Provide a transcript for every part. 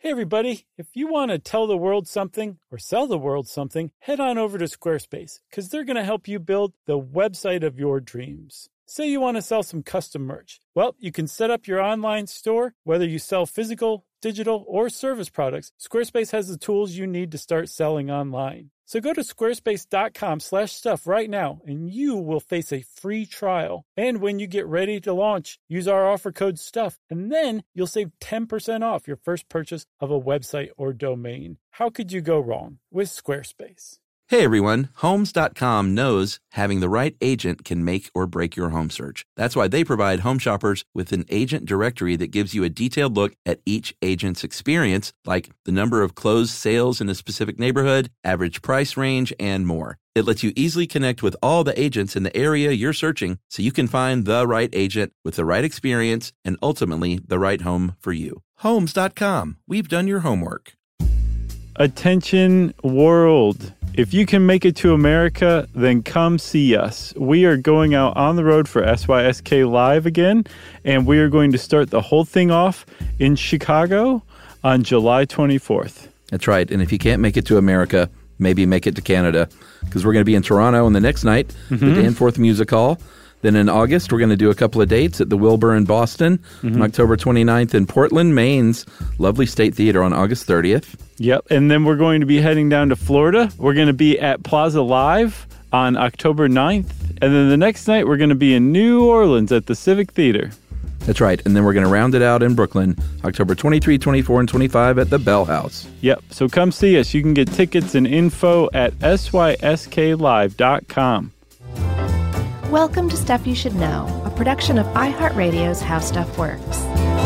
Hey everybody, if you want to tell the world something or sell the world something, head on over to Squarespace because they're going to help you build the website of your dreams. Say you want to sell some custom merch. Well, you can set up your online store, whether you sell physical, digital, or service products. Squarespace has the tools you need to start selling online. So go to squarespace.com/stuff right now and you will face a free trial. And when you get ready to launch, use our offer code STUFF and then you'll save 10% off your first purchase of a website or domain. How could you go wrong with Squarespace? Hey everyone, Homes.com knows having the right agent can make or break your home search. That's why they provide home shoppers with an agent directory that gives you a detailed look at each agent's experience, like the number of closed sales in a specific neighborhood, average price range, and more. It lets you easily connect with all the agents in the area you're searching so you can find the right agent with the right experience and ultimately the right home for you. Homes.com. We've done your homework. Attention world. If you can make it to America, then come see us. We are going out on the road for SYSK Live again, and we are going to start the whole thing off in Chicago on July 24th. That's right. And if you can't make it to America, maybe make it to Canada, because we're going to be in Toronto on the next night, the Danforth Music Hall. Then in August, we're going to do a couple of dates at the Wilbur in Boston on October 29th, in Portland, Maine's lovely State Theater on August 30th. Yep, and then we're going to be heading down to Florida. We're going to be at Plaza Live on October 9th. And then the next night, we're going to be in New Orleans at the Civic Theater. That's right. And then we're going to round it out in Brooklyn, October 23, 24, and 25 at the Bell House. Yep, so come see us. You can get tickets and info at sysklive.com. Welcome to Stuff You Should Know, a production of iHeartRadio's How Stuff Works.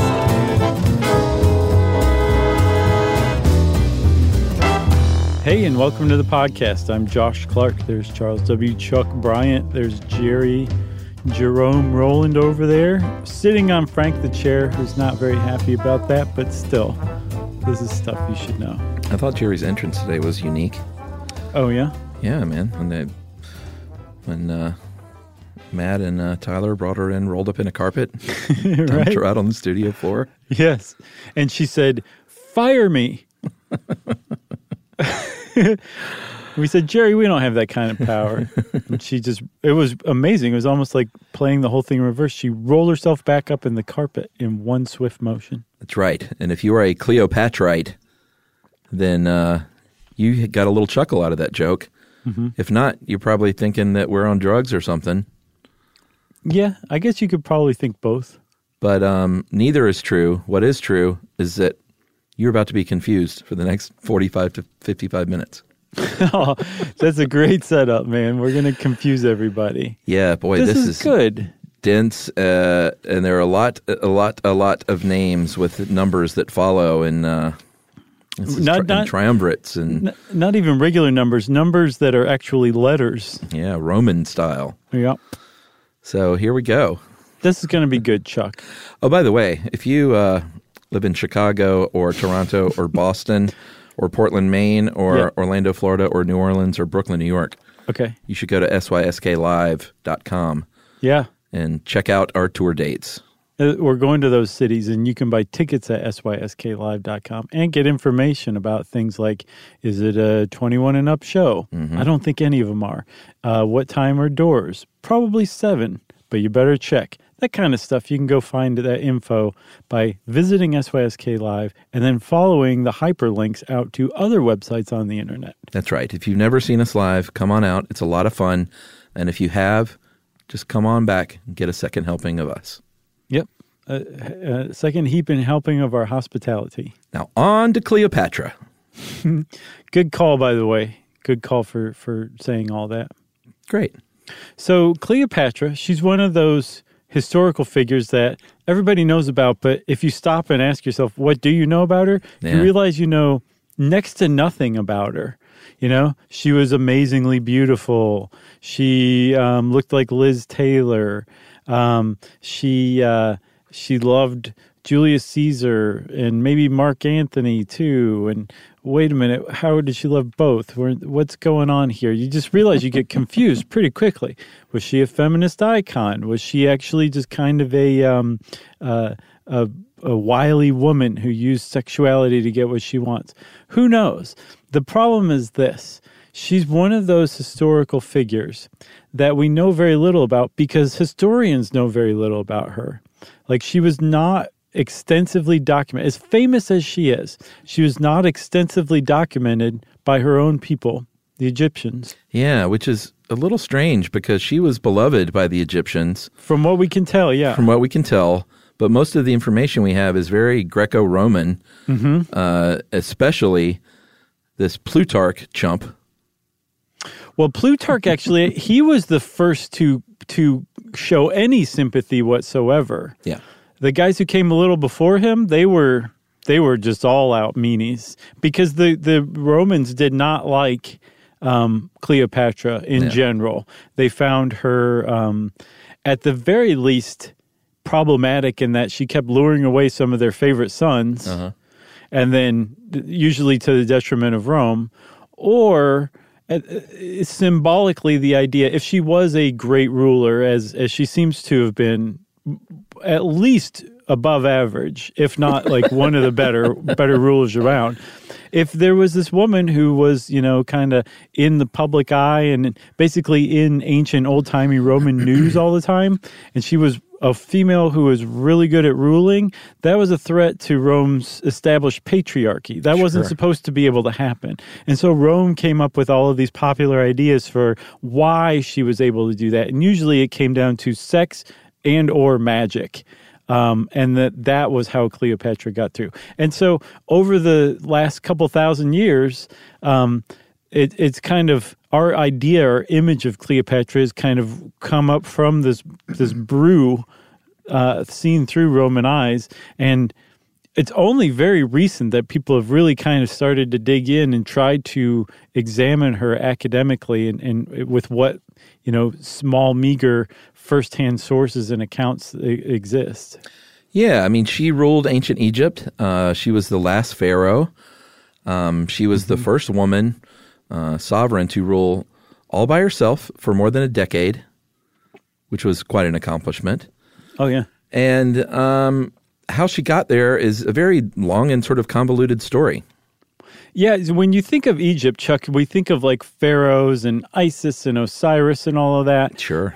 Hey, and welcome to the podcast. I'm Josh Clark. There's Charles W. Chuck Bryant. There's Jerome Rowland over there, sitting on Frank the Chair, who's not very happy about that, but still, this is Stuff You Should Know. I thought Jerry's entrance today was unique. Oh, yeah? Yeah, man. When Matt and Tyler brought her in, rolled up in a carpet, dumped her out on the studio floor. Yes. And she said, "Fire me." We said, "Jerry, we don't have that kind of power." And it was amazing. It was almost like playing the whole thing in reverse. She rolled herself back up in the carpet in one swift motion. That's right. And if you are a Cleopatrite, then you got a little chuckle out of that joke. If not, you're probably thinking that we're on drugs or something. Yeah, I guess you could probably think both. But neither is true. What is true is that you're about to be confused for the next 45 to 55 minutes. Oh, that's a great setup, man. We're going to confuse everybody. Yeah, boy, this is good. Dense, and there are a lot of names with numbers that follow, and triumvirates, and not even regular numbers that are actually letters. Yeah, Roman style. Yeah. So here we go. This is going to be good, Chuck. Oh, by the way, if you live in Chicago or Toronto or Boston or Portland, Maine or Orlando, Florida or New Orleans or Brooklyn, New York, okay, you should go to sysklive.com. Yeah. And check out our tour dates. We're going to those cities, and you can buy tickets at sysklive.com and get information about things like, is it a 21 and up show? I don't think any of them are. What time are doors? Probably 7, but you better check. That kind of stuff, you can go find that info by visiting SYSK Live and then following the hyperlinks out to other websites on the internet. That's right. If you've never seen us live, come on out. It's a lot of fun. And if you have, just come on back and get a second helping of us. Yep. A second heaping helping of our hospitality. Now on to Cleopatra. Good call, by the way. Good call for saying all that. Great. So Cleopatra, she's one of those historical figures that everybody knows about, but if you stop and ask yourself, what do you know about her? Yeah. You realize you know next to nothing about her. You know, she was amazingly beautiful. She looked like Liz Taylor. She loved Julius Caesar and maybe Mark Antony too. And wait a minute, how did she love both? What's going on here? You just realize you get confused pretty quickly. Was she a feminist icon? Was she actually just kind of a a wily woman who used sexuality to get what she wants. Who knows? The problem is this. She's one of those historical figures that we know very little about because historians know very little about her. Like, she was not extensively documented. As famous as she was not extensively documented by her own people, the Egyptians. Yeah, which is a little strange because she was beloved by the Egyptians. From what we can tell, yeah. From what we can tell. But most of the information we have is very Greco-Roman, especially this Plutarch chump. Well, Plutarch, actually, he was the first to show any sympathy whatsoever. Yeah. The guys who came a little before him, they were just all-out meanies because the Romans did not like Cleopatra in general. They found her, at the very least, problematic in that she kept luring away some of their favorite sons, and then usually to the detriment of Rome, or symbolically the idea, if she was a great ruler, as she seems to have been, at least above average, if not like one of the better rulers around. If there was this woman who was, kind of in the public eye and basically in ancient old-timey Roman news all the time, and she was a female who was really good at ruling, that was a threat to Rome's established patriarchy. That wasn't supposed to be able to happen. And so Rome came up with all of these popular ideas for why she was able to do that. And usually it came down to sex and or magic. And that was how Cleopatra got through. And so over the last couple thousand years, it's kind of our idea or image of Cleopatra has kind of come up from this brew seen through Roman eyes. And it's only very recent that people have really kind of started to dig in and tried to examine her academically and with what, small, meager firsthand sources and accounts exist. Yeah, I mean, she ruled ancient Egypt. She was the last pharaoh. She was the first woman sovereign to rule all by herself for more than a decade, which was quite an accomplishment. Oh, yeah. And how she got there is a very long and sort of convoluted story. Yeah, when you think of Egypt, Chuck, we think of like pharaohs and Isis and Osiris and all of that. Sure.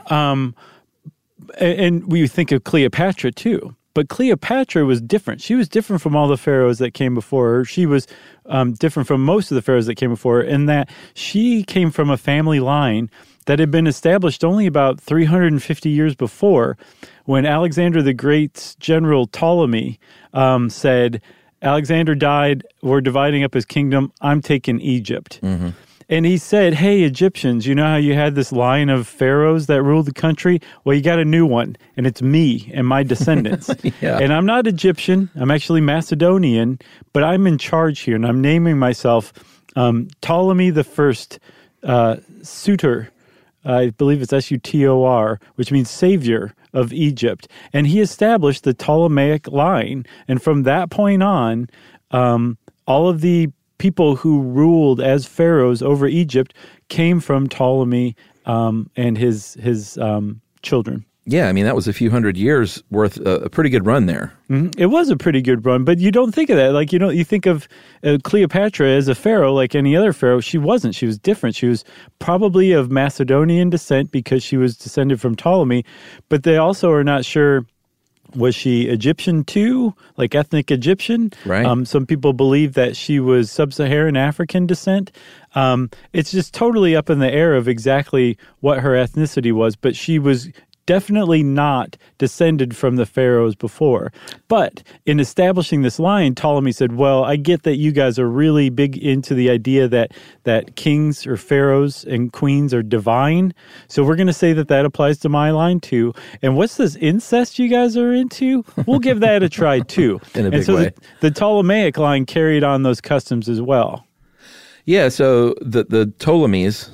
And we think of Cleopatra too. But Cleopatra was different. She was different from all the pharaohs that came before her. She was different from most of the pharaohs that came before her in that she came from a family line that had been established only about 350 years before, when Alexander the Great's general Ptolemy said, Alexander died, we're dividing up his kingdom, I'm taking Egypt. Mm-hmm. And he said, hey, Egyptians, you know how you had this line of pharaohs that ruled the country? Well, you got a new one, and it's me and my descendants. Yeah. And I'm not Egyptian. I'm actually Macedonian, but I'm in charge here, and I'm naming myself Ptolemy the First Sutor. I believe it's S-U-T-O-R, which means savior of Egypt. And he established the Ptolemaic line. And from that point on, all of the people who ruled as pharaohs over Egypt came from Ptolemy and his children. Yeah, I mean, that was a few hundred years worth, a pretty good run there. Mm-hmm. It was a pretty good run, but you don't think of that. Like, you think of Cleopatra as a pharaoh like any other pharaoh. She wasn't. She was different. She was probably of Macedonian descent because she was descended from Ptolemy, but they also are not sure, was she Egyptian too, like ethnic Egyptian? Right. Some people believe that she was sub-Saharan African descent. It's just totally up in the air of exactly what her ethnicity was, but she was definitely not descended from the pharaohs before. But in establishing this line, Ptolemy said, well, I get that you guys are really big into the idea that kings or pharaohs and queens are divine. So we're going to say that applies to my line too. And what's this incest you guys are into? We'll give that a try too. In a big way. The Ptolemaic line carried on those customs as well. Yeah, so the Ptolemies,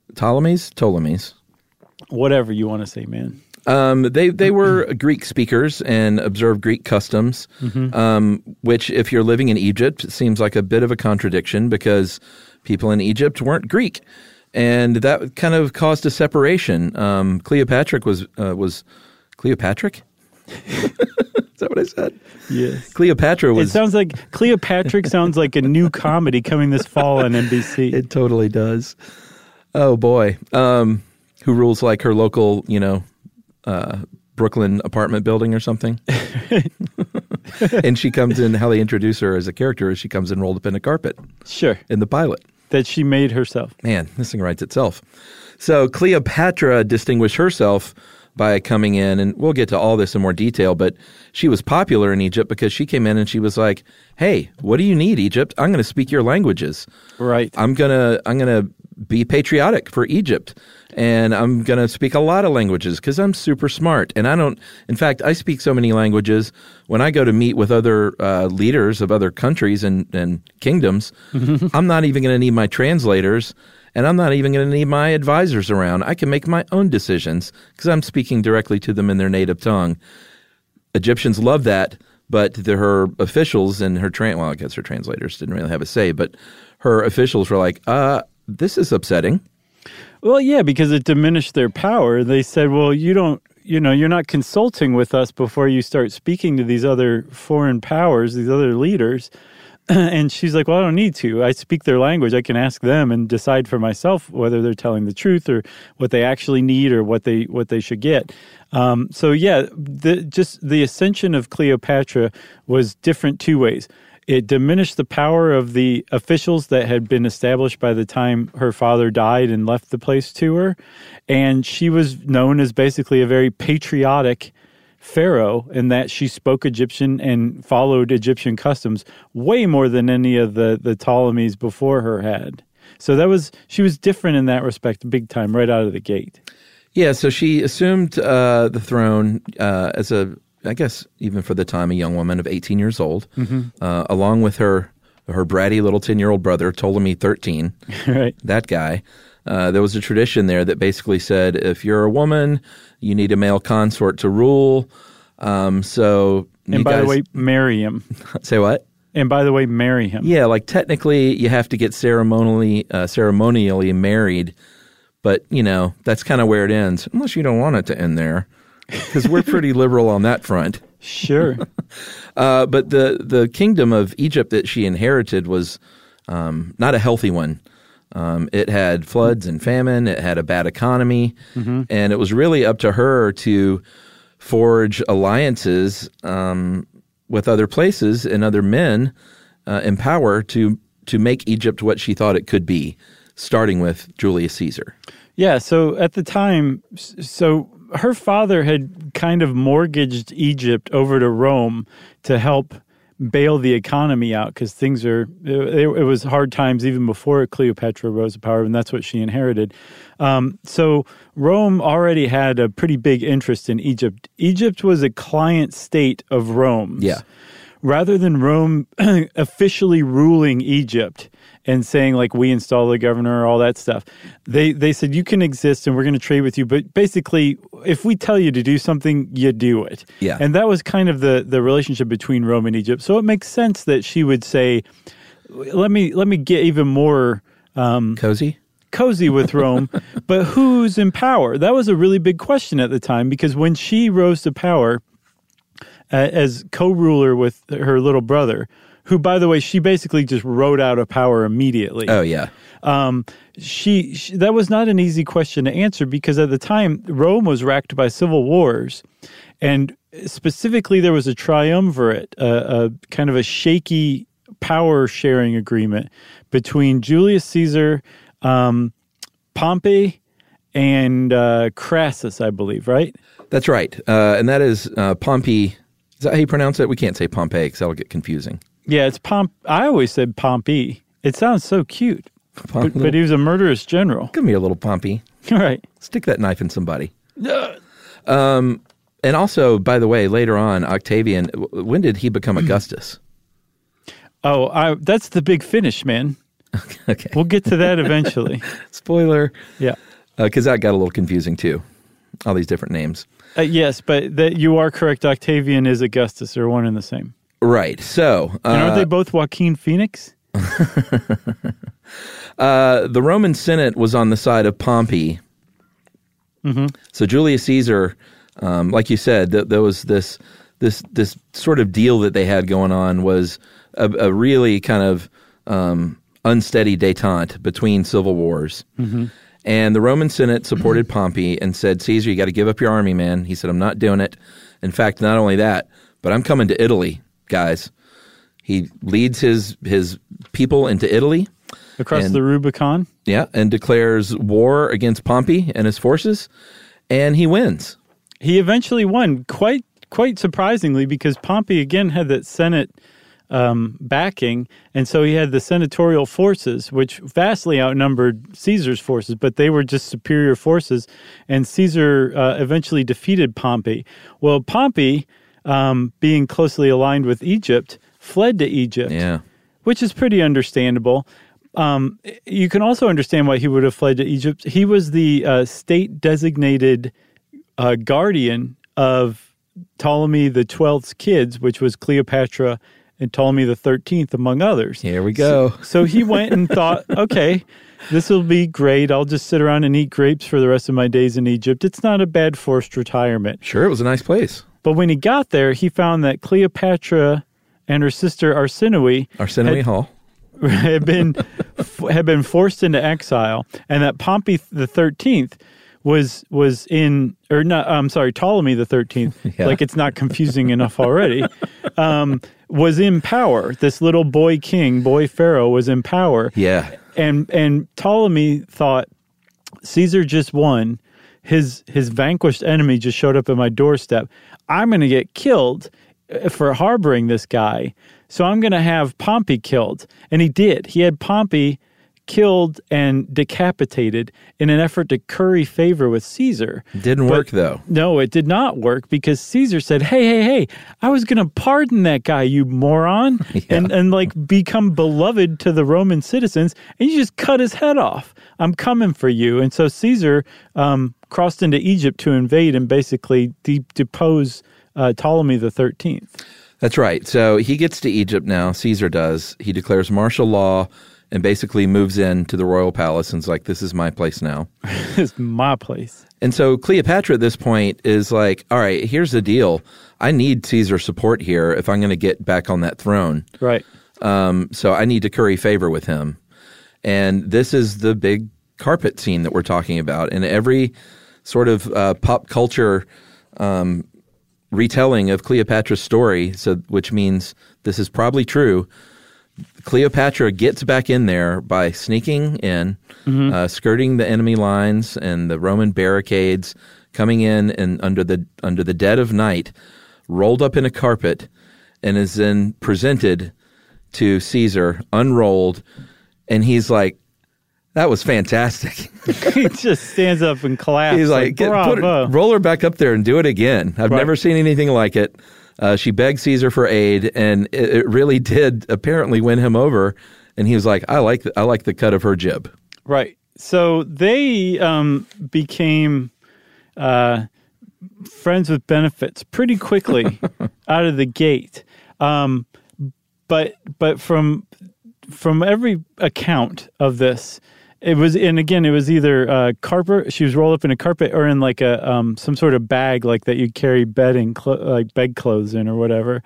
whatever you want to say, man. They were Greek speakers and observed Greek customs, which, if you're living in Egypt, seems like a bit of a contradiction because people in Egypt weren't Greek, and that kind of caused a separation. Cleopatra was Cleopatra? that what I said? Yes. Cleopatra was... It sounds like Cleopatra sounds like a new comedy coming this fall on NBC. It totally does. Oh, boy. Who rules like her local, Brooklyn apartment building or something? And she comes in, how they introduce her as a character is she comes in rolled up in a carpet. Sure. In the pilot. That she made herself. Man, this thing writes itself. So Cleopatra distinguished herself by coming in, and we'll get to all this in more detail, but she was popular in Egypt because she came in and she was like, hey, what do you need, Egypt? I'm going to speak your languages. Right. I'm gonna be patriotic for Egypt, and I'm going to speak a lot of languages because I'm super smart. And in fact, I speak so many languages when I go to meet with other leaders of other countries and kingdoms, I'm not even going to need my translators. And I'm not even going to need my advisors around. I can make my own decisions because I'm speaking directly to them in their native tongue. Egyptians love that, but her officials and her I guess her translators didn't really have a say, but her officials were like, this is upsetting. Well, yeah, because it diminished their power. They said, well, you're not consulting with us before you start speaking to these other foreign powers, these other leaders. And she's like, well, I don't need to. I speak their language. I can ask them and decide for myself whether they're telling the truth or what they actually need or what they should get. The ascension of Cleopatra was different two ways. It diminished the power of the officials that had been established by the time her father died and left the place to her. And she was known as basically a very patriotic pharaoh in that she spoke Egyptian and followed Egyptian customs way more than any of the Ptolemies before her had. So she was different in that respect, big time, right out of the gate. Yeah, so she assumed the throne as I guess even for the time, a young woman of 18 years old, along with her bratty little 10-year-old brother, Ptolemy 13, right. That guy. There was a tradition there that basically said if you're a woman, you need a male consort to rule. And by the way, marry him. Say what? And by the way, marry him. Yeah, like technically you have to get ceremonially married, but that's kind of where it ends, unless you don't want it to end there, because we're pretty liberal on that front. Sure. But the kingdom of Egypt that she inherited was not a healthy one. It had floods and famine. It had a bad economy. And it was really up to her to forge alliances with other places and other men in power to make Egypt what she thought it could be, starting with Julius Caesar. Yeah, so at the time, her father had kind of mortgaged Egypt over to Rome to help bail the economy out because it was hard times even before Cleopatra rose to power, and that's what she inherited. So Rome already had a pretty big interest in Egypt. Egypt was a client state of Rome's. Yeah. Rather than Rome officially ruling Egypt and saying, like, we install the governor, all that stuff, they said, you can exist and we're going to trade with you. But basically, if we tell you to do something, you do it. Yeah. And that was kind of the relationship between Rome and Egypt. So it makes sense that she would say, let me get even more cozy with Rome. But who's in power? That was a really big question at the time, because when she rose to power as co-ruler with her little brother, who, by the way, she basically just rode out of power immediately. Oh, yeah. She that was not an easy question to answer, because at the time, Rome was racked by civil wars. And specifically, there was a triumvirate, a kind of a shaky power-sharing agreement between Julius Caesar, Pompey, and Crassus, I believe, right? That's right. And that is Pompey. Is that how you pronounce it? We can't say Pompeii because that'll get confusing. Yeah, it's I always said Pompey. It sounds so cute. But he was a murderous general. Give me a little Pompey. All right. Stick that knife in somebody. And also, by the way, later on, Octavian, when did he become Augustus? Oh, that's the big finish, man. Okay. We'll get to that eventually. Spoiler. Yeah. Because that got a little confusing, too. All these different names. Yes, but you are correct. Octavian is Augustus. They're one and the same. Right. So, and aren't they both Joaquin Phoenix? The Roman Senate was on the side of Pompey. Mm-hmm. So Julius Caesar, like you said, there was this this sort of deal that they had going on was a really kind of unsteady détente between civil wars. Mm-hmm. And the Roman Senate supported Pompey and said, Caesar, you got to give up your army, man. He said, I'm not doing it. In fact, not only that, but I'm coming to Italy, guys. He leads his people into Italy. Across the Rubicon? Yeah, and declares war against Pompey and his forces, and he wins. He eventually won, quite surprisingly, because Pompey, again, had that Senate backing, and so he had the senatorial forces, which vastly outnumbered Caesar's forces, but they were just superior forces, and Caesar eventually defeated Pompey. Well, Pompey, being closely aligned with Egypt, fled to Egypt, which is pretty understandable. You can also understand why he would have fled to Egypt. He was the state-designated guardian of Ptolemy the 12th's kids, which was Cleopatra and Ptolemy the 13th, among others. Here we go. So he went and thought, okay, this will be great. I'll just sit around and eat grapes for the rest of my days in Egypt. It's not a bad forced retirement. Sure, it was a nice place. But when he got there, he found that Cleopatra and her sister Arsinoe had been forced into exile, and that Pompey the 13th was in, or not, I'm sorry, Ptolemy the 13th, like it's not confusing enough already, was in power. This little boy pharaoh was in power. Yeah. And Ptolemy thought, Caesar just won. His vanquished enemy just showed up at my doorstep. I'm going to get killed for harboring this guy. So I'm going to have Pompey killed. And he did. He had Pompey killed and decapitated in an effort to curry favor with Caesar. Didn't work, though. No, it did not work, because Caesar said, hey, I was going to pardon that guy, you moron, and like become beloved to the Roman citizens, and you just cut his head off. I'm coming for you. And so Caesar crossed into Egypt to invade and basically depose Ptolemy the 13th. That's right. So he gets to Egypt now, Caesar does. He declares martial law and basically moves into the royal palace and's like, this is my place now. It's my place. And so Cleopatra at this point is like, all right, here's the deal. I need Caesar's support here if I'm going to get back on that throne. Right. So I need to curry favor with him. And this is the big carpet scene that we're talking about. And every sort of pop culture retelling of Cleopatra's story, which means this is probably true, Cleopatra gets back in there by sneaking in, skirting the enemy lines and the Roman barricades, coming in and under the dead of night, rolled up in a carpet, and is then presented to Caesar, unrolled, and he's like, that was fantastic. He just stands up and claps. He's like roll her back up there and do it again. I've never seen anything like it. She begged Caesar for aid, and it really did apparently win him over. And he was like, I like the cut of her jib. Right. So they became friends with benefits pretty quickly out of the gate. But from every account of this, it was either carpet. She was rolled up in a carpet or in like a some sort of bag like that you'd carry like bed clothes in or whatever.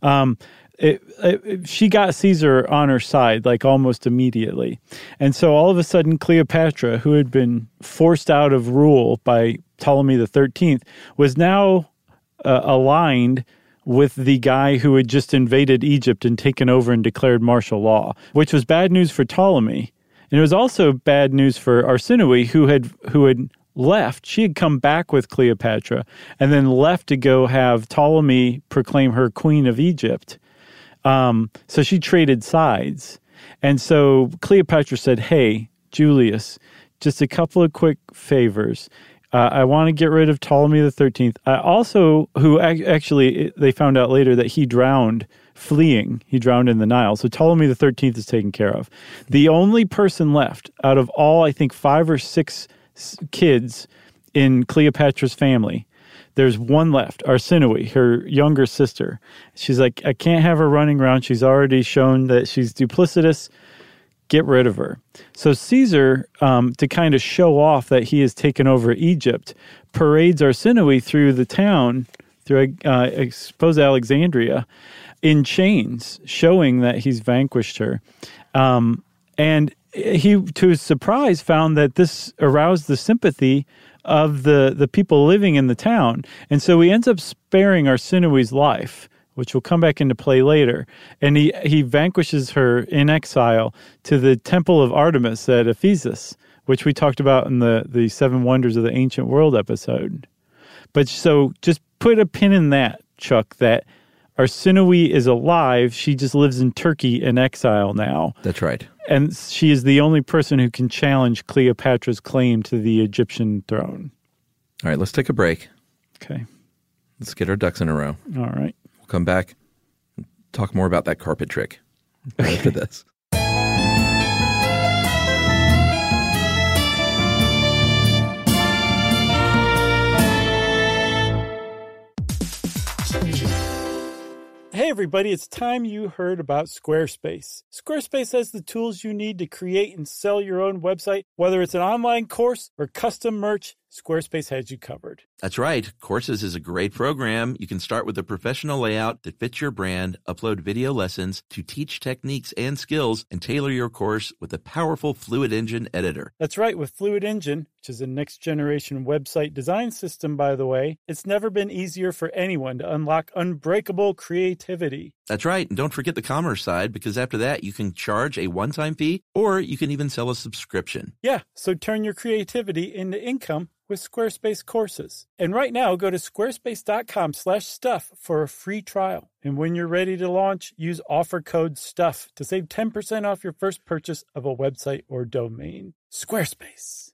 She got Caesar on her side like almost immediately, and so all of a sudden Cleopatra, who had been forced out of rule by Ptolemy the 13th, was now aligned with the guy who had just invaded Egypt and taken over and declared martial law, which was bad news for Ptolemy. And it was also bad news for Arsinoe, who had left. She had come back with Cleopatra and then left to go have Ptolemy proclaim her queen of Egypt. So she traded sides. And so Cleopatra said, hey, Julius, just a couple of quick favors. I want to get rid of Ptolemy the 13th. I also, who actually, they found out later that he drowned fleeing. He drowned in the Nile. So Ptolemy the 13th is taken care of. The only person left out of all, I think, 5 or 6 kids in Cleopatra's family, there's one left, Arsinoe, her younger sister. She's like, I can't have her running around. She's already shown that she's duplicitous. Get rid of her. So Caesar, to kind of show off that he has taken over Egypt, parades Arsinoe through through expose Alexandria in chains, showing that he's vanquished her. And he, to his surprise, found that this aroused the sympathy of the people living in the town. And so he ends up sparing Arsinoe's life, which will come back into play later. And he vanquishes her in exile to the temple of Artemis at Ephesus, which we talked about in the Seven Wonders of the Ancient World episode. But so just put a pin in that, Chuck, that Arsinoe is alive. She just lives in Turkey in exile now. That's right. And she is the only person who can challenge Cleopatra's claim to the Egyptian throne. All right, let's take a break. Okay. Let's get our ducks in a row. All right. We'll come back and talk more about that carpet trick after this. Hey everybody, it's time you heard about Squarespace. Squarespace has the tools you need to create and sell your own website. Whether it's an online course or custom merch, Squarespace has you covered. That's right. Courses is a great program. You can start with a professional layout that fits your brand, upload video lessons to teach techniques and skills, and tailor your course with a powerful Fluid Engine editor. That's right. With Fluid Engine, which is a next-generation website design system, by the way, it's never been easier for anyone to unlock unbreakable creativity. That's right. And don't forget the commerce side, because after that, you can charge a one-time fee, or you can even sell a subscription. Yeah, so turn your creativity into income with Squarespace courses. And right now, go to squarespace.com/stuff for a free trial. And when you're ready to launch, use offer code STUFF to save 10% off your first purchase of a website or domain. Squarespace.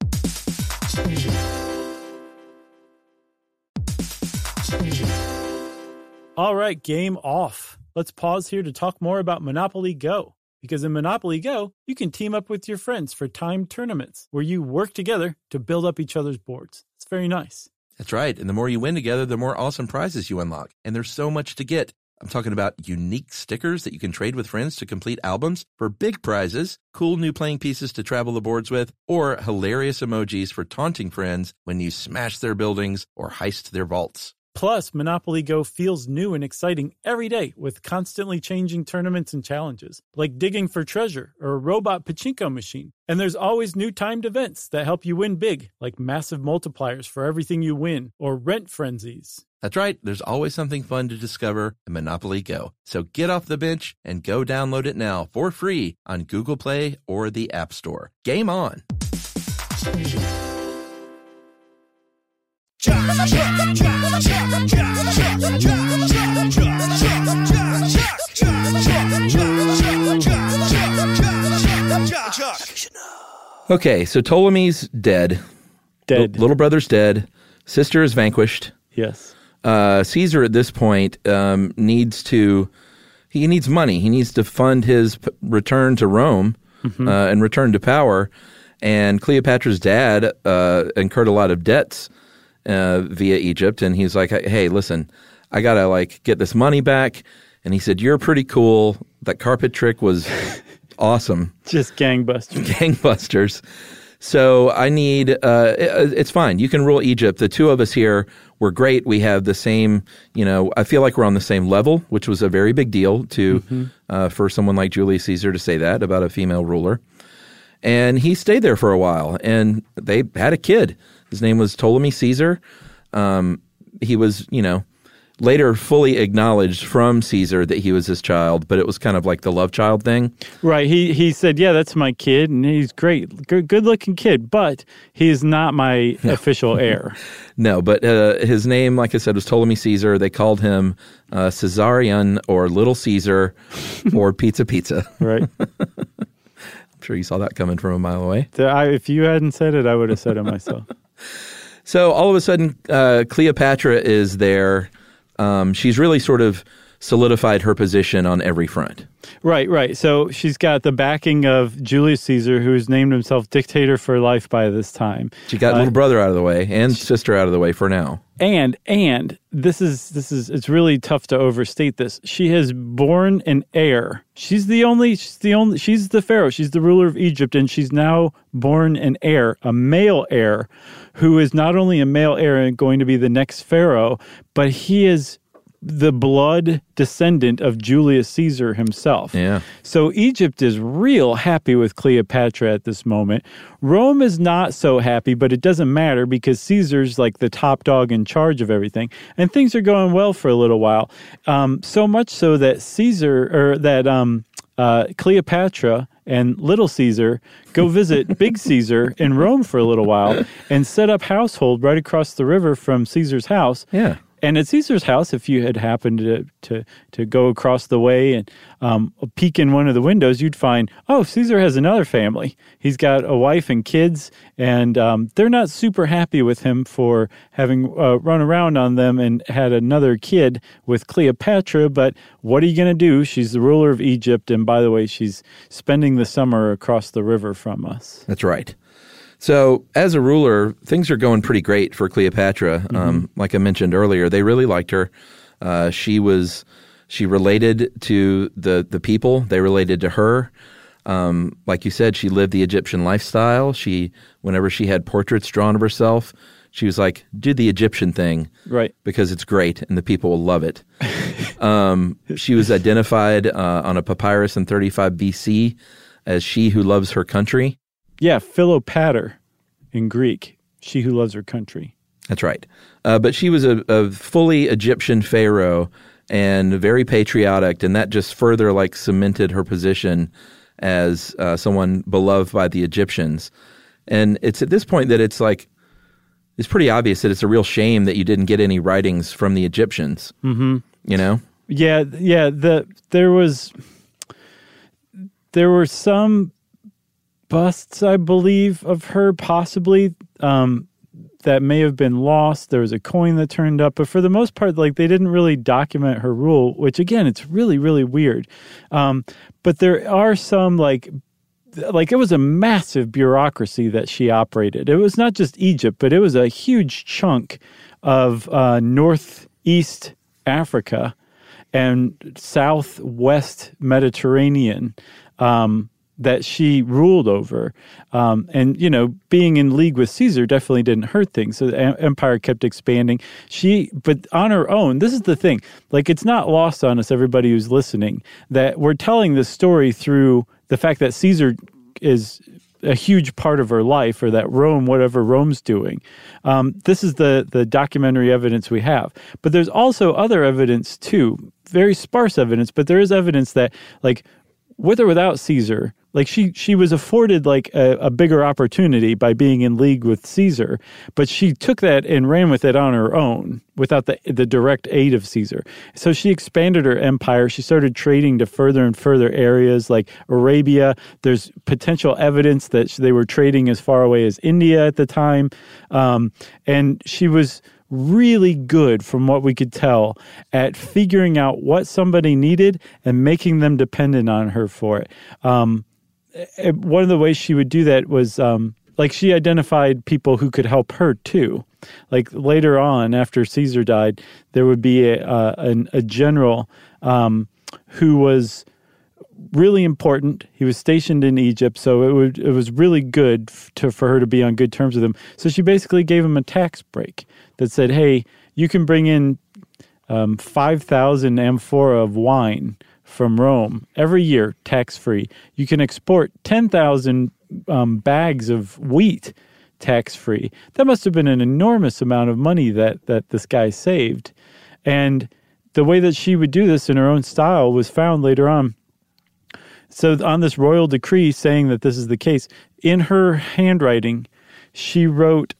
All right, game off. Let's pause here to talk more about Monopoly Go. Because in Monopoly Go, you can team up with your friends for timed tournaments where you work together to build up each other's boards. It's very nice. That's right. And the more you win together, the more awesome prizes you unlock. And there's so much to get. I'm talking about unique stickers that you can trade with friends to complete albums for big prizes, cool new playing pieces to travel the boards with, or hilarious emojis for taunting friends when you smash their buildings or heist their vaults. Plus, Monopoly Go feels new and exciting every day with constantly changing tournaments and challenges, like digging for treasure or a robot pachinko machine. And there's always new timed events that help you win big, like massive multipliers for everything you win or rent frenzies. That's right. There's always something fun to discover in Monopoly Go. So get off the bench and go download it now for free on Google Play or the App Store. Game on! Okay, so Ptolemy's dead. Little brother's dead. Sister is vanquished. Yes. Caesar at this point needs money. He needs to fund his return to Rome and return to power. And Cleopatra's dad incurred a lot of debts via Egypt, and he's like, "Hey, listen, I gotta get this money back." And he said, "You're pretty cool. That carpet trick was awesome, just gangbusters." So I need. It's fine. You can rule Egypt. The two of us here, we're great. We have the same. I feel like we're on the same level, which was a very big deal for someone like Julius Caesar to say that about a female ruler. And he stayed there for a while, and they had a kid. His name was Ptolemy Caesar. He was, later fully acknowledged from Caesar that he was his child, but it was kind of like the love child thing. Right. He said, yeah, that's my kid, and he's great. Good-looking kid, but he's not my official heir. No, but his name, like I said, was Ptolemy Caesar. They called him Caesarion or Little Caesar or Pizza. Right. I'm sure you saw that coming from a mile away. If you hadn't said it, I would have said it myself. So all of a sudden, Cleopatra is there. She's really sort of solidified her position on every front. Right. So she's got the backing of Julius Caesar, who's named himself dictator for life by this time. She got little brother out of the way and sister out of the way for now. And this is it's really tough to overstate this. She has born an heir. She's the pharaoh. She's the ruler of Egypt, and she's now born an heir, a male heir, who is not only a male heir and going to be the next pharaoh, but he is the blood descendant of Julius Caesar himself. Yeah. So Egypt is real happy with Cleopatra at this moment. Rome is not so happy, but it doesn't matter because Caesar's like the top dog in charge of everything. And things are going well for a little while. So much so that Cleopatra and Little Caesar go visit Big Caesar in Rome for a little while and set up household right across the river from Caesar's house. Yeah. And at Caesar's house, if you had happened to go across the way and peek in one of the windows, you'd find, oh, Caesar has another family. He's got a wife and kids, and they're not super happy with him for having run around on them and had another kid with Cleopatra. But what are you going to do? She's the ruler of Egypt, and by the way, she's spending the summer across the river from us. That's right. So as a ruler, things are going pretty great for Cleopatra. Like I mentioned earlier, they really liked her. She related to the people. They related to her. Like you said, she lived the Egyptian lifestyle. Whenever she had portraits drawn of herself, she was like, do the Egyptian thing. Right. Because it's great and the people will love it. She was identified on a papyrus in 35 BC as she who loves her country. Yeah, Philopater in Greek, she who loves her country. That's right. But she was a fully Egyptian pharaoh and very patriotic, and that just further cemented her position as someone beloved by the Egyptians. And it's at this point that it's pretty obvious that it's a real shame that you didn't get any writings from the Egyptians. Mm-hmm. You know? Yeah. There were some busts, I believe, of her possibly that may have been lost. There was a coin that turned up, but for the most part, they didn't really document her rule, which again, it's really, really weird. But there are some it was a massive bureaucracy that she operated. It was not just Egypt, but it was a huge chunk of northeast Africa and southwest Mediterranean that she ruled over. And, being in league with Caesar definitely didn't hurt things. So the empire kept expanding. But on her own, this is the thing, it's not lost on us, everybody who's listening, that we're telling this story through the fact that Caesar is a huge part of her life, or that Rome, whatever Rome's doing. This is the documentary evidence we have. But there's also other evidence too, very sparse evidence, but there is evidence that with or without Caesar, she was afforded a bigger opportunity by being in league with Caesar, but she took that and ran with it on her own without the direct aid of Caesar. So she expanded her empire. She started trading to further and further areas like Arabia. There's potential evidence that they were trading as far away as India at the time. And she was really good, from what we could tell, at figuring out what somebody needed and making them dependent on her for it. One of the ways she would do that was she identified people who could help her too. Later on, after Caesar died, there would be a general who was really important. He was stationed in Egypt, so it was really good for her to be on good terms with him. So she basically gave him a tax break that said, hey, you can bring in 5,000 amphora of wine from Rome every year, tax-free. You can export 10,000 bags of wheat tax-free. That must have been an enormous amount of money that this guy saved. And the way that she would do this in her own style was found later on. So on this royal decree saying that this is the case, in her handwriting, she wrote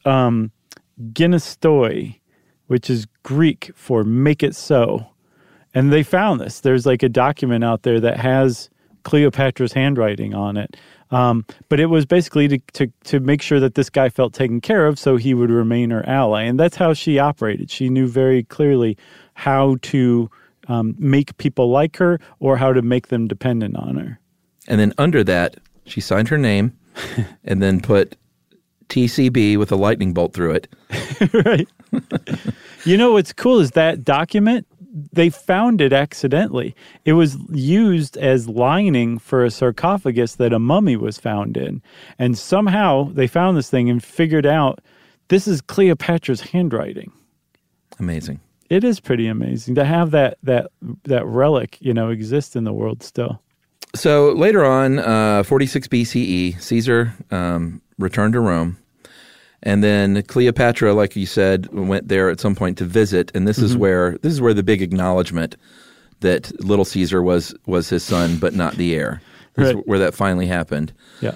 Ginestoi, which is Greek for make it so. And they found this. There's a document out there that has Cleopatra's handwriting on it. But it was basically to make sure that this guy felt taken care of so he would remain her ally. And that's how she operated. She knew very clearly how to make people like her or how to make them dependent on her. And then under that, she signed her name and then put TCB with a lightning bolt through it. Right. You know what's cool is that document, they found it accidentally. It was used as lining for a sarcophagus that a mummy was found in. And somehow they found this thing and figured out this is Cleopatra's handwriting. Amazing. It is pretty amazing to have that relic, exist in the world still. So later on, 46 BCE, Caesar returned to Rome. And then Cleopatra, like you said, went there at some point to visit, and this is where the big acknowledgement that little Caesar was his son, but not the heir. This is where that finally happened. Yeah.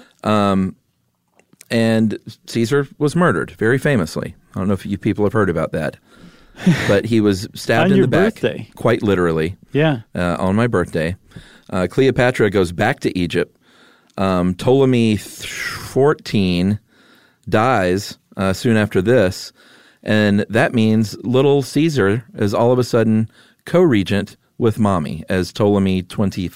And Caesar was murdered, very famously. I don't know if you people have heard about that, but he was stabbed in the back, birthday. Quite literally. Yeah. On my birthday. Cleopatra goes back to Egypt. Ptolemy 14 dies soon after this, and that means little Caesar is all of a sudden co-regent with mommy as Ptolemy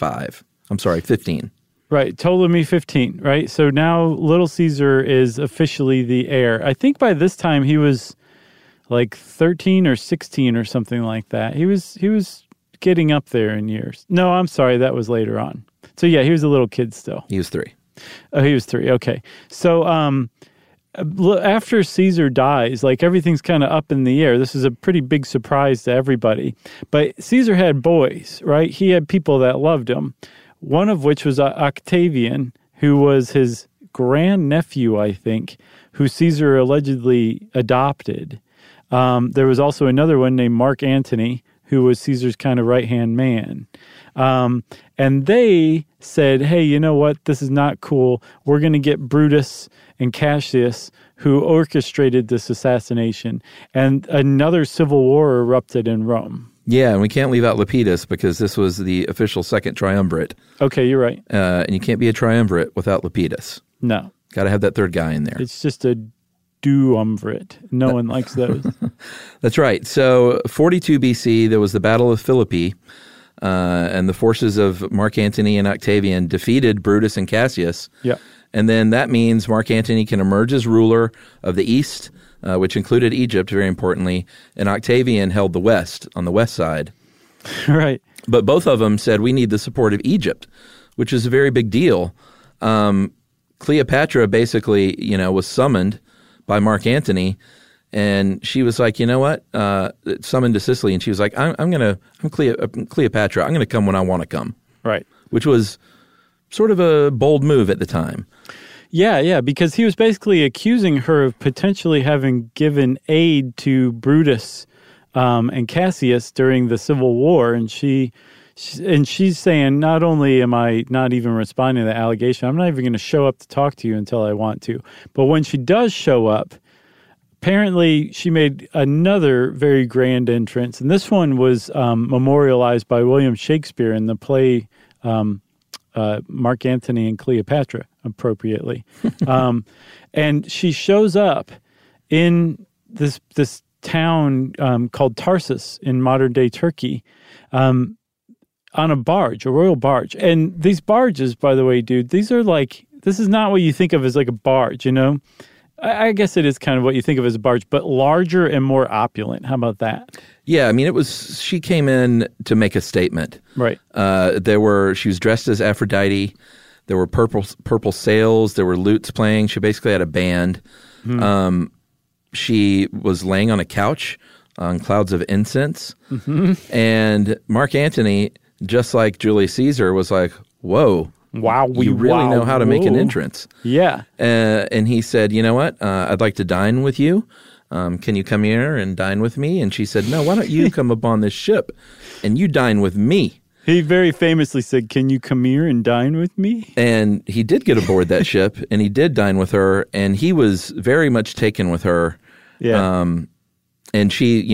15. Right, Ptolemy 15, right? So now little Caesar is officially the heir. I think by this time he was like 13 or 16 or something like that. He was getting up there in years. No, I'm sorry, that was later on. So yeah, he was a little kid still. He was 3. Oh, he was 3, okay. So after Caesar dies, like everything's kind of up in the air. This is a pretty big surprise to everybody. But Caesar had boys, right? He had people that loved him. One of which was Octavian, who was his grandnephew, I think, who Caesar allegedly adopted. There was also another one named Mark Antony, who was Caesar's kind of right-hand man. And they said, hey, you know what? This is not cool. We're going to get Brutus and Cassius, who orchestrated this assassination. And another civil war erupted in Rome. Yeah, and we can't leave out Lepidus because this was the official second triumvirate. Okay, you're right. And you can't be a triumvirate without Lepidus. No. Got to have that third guy in there. It's just a duumvirate. No one likes those. That's right. So 42 BC, there was the Battle of Philippi, and the forces of Mark Antony and Octavian defeated Brutus and Cassius. Yeah. And then that means Mark Antony can emerge as ruler of the East, which included Egypt, very importantly, and Octavian held the West, on the west side. Right. But both of them said, we need the support of Egypt, which is a very big deal. Cleopatra basically, was summoned by Mark Antony, and she was like, you know what? Summoned to Sicily, and she was like, I'm Cleopatra. I'm going to come when I want to come. Right. Which was sort of a bold move at the time. Yeah, because he was basically accusing her of potentially having given aid to Brutus and Cassius during the Civil War, and she's saying, not only am I not even responding to the allegation, I'm not even going to show up to talk to you until I want to. But when she does show up, apparently she made another very grand entrance, and this one was memorialized by William Shakespeare in the play Mark Antony and Cleopatra, appropriately. And she shows up in this town called Tarsus in modern-day Turkey on a barge, a royal barge. And these barges, by the way, dude, this is not what you think of as like a barge, I guess it is kind of what you think of as a barge, but larger and more opulent. How about that? Yeah, I mean, she came in to make a statement. Right. She was dressed as Aphrodite. There were purple sails. There were lutes playing. She basically had a band. Mm-hmm. She was laying on a couch on clouds of incense. Mm-hmm. And Mark Antony, just like Julius Caesar, was like, whoa. Wow, you really know how to make an entrance. Yeah. And he said, you know what? I'd like to dine with you. Can you come here and dine with me? And she said, no, why don't you come up on this ship and you dine with me? He very famously said, can you come here and dine with me? And he did get aboard that ship and he did dine with her, and he was very much taken with her. Yeah. And she,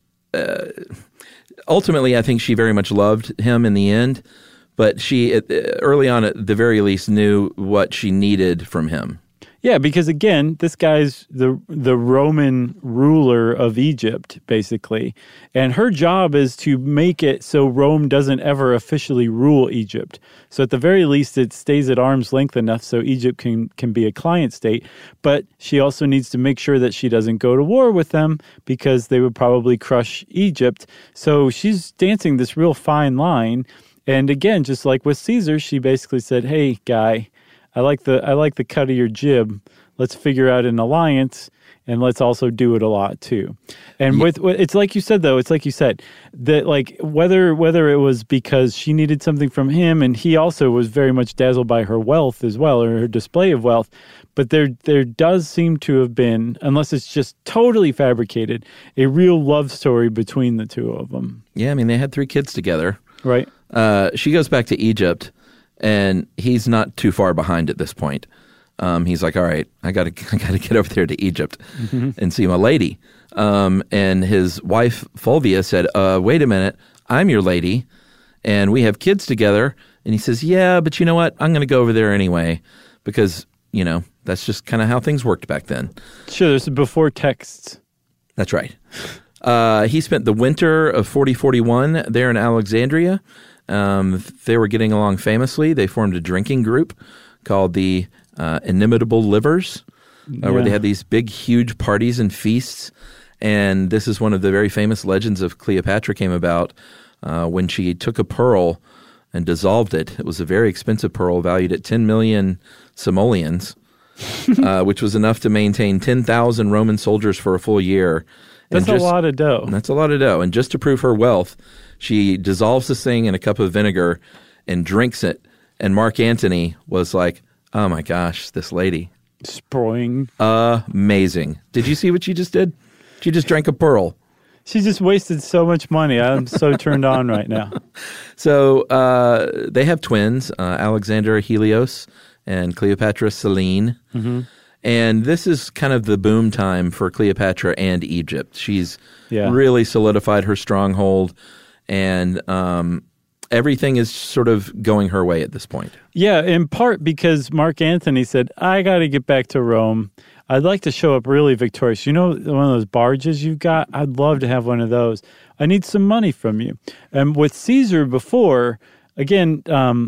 ultimately, I think she very much loved him in the end. But she, early on, at the very least, knew what she needed from him. Yeah, because again, this guy's the Roman ruler of Egypt, basically. And her job is to make it so Rome doesn't ever officially rule Egypt. So at the very least, it stays at arm's length enough so Egypt can be a client state. But she also needs to make sure that she doesn't go to war with them because they would probably crush Egypt. So she's dancing this real fine line. And again, just like with Caesar, she basically said, hey, guy, I like the cut of your jib. Let's figure out an alliance, and let's also do it a lot too. And with it's like you said, though. It's like you said that like whether it was because she needed something from him, and he also was very much dazzled by her wealth as well, or her display of wealth. But there does seem to have been, unless it's just totally fabricated, a real love story between the two of them. Yeah, I mean they had 3 kids together. Right. She goes back to Egypt. And he's not too far behind at this point. He's like, all right, I gotta get over there to Egypt and see my lady. And his wife, Fulvia, said, wait a minute, I'm your lady, and we have kids together. And he says, yeah, but you know what? I'm going to go over there anyway because, that's just kind of how things worked back then. Sure, this is before texts. That's right. He spent the winter of 40-41 there in Alexandria. They were getting along famously. They formed a drinking group called the Inimitable Livers, where they had these big, huge parties and feasts. And this is one of the very famous legends of Cleopatra came about when she took a pearl and dissolved it. It was a very expensive pearl valued at 10 million simoleons, which was enough to maintain 10,000 Roman soldiers for a full year. That's a lot of dough. That's a lot of dough. And just to prove her wealth, she dissolves this thing in a cup of vinegar and drinks it. And Mark Antony was like, oh my gosh, this lady. Sproing. Amazing. Did you see what she just did? She just drank a pearl. She just wasted so much money. I'm so turned on right now. So they have twins, Alexander Helios and Cleopatra Selene. Mm-hmm. And this is kind of the boom time for Cleopatra and Egypt. She's really solidified her stronghold, and everything is sort of going her way at this point. Yeah, in part because Mark Antony said, I got to get back to Rome. I'd like to show up really victorious. You know, one of those barges you've got? I'd love to have one of those. I need some money from you. And with Caesar before, again,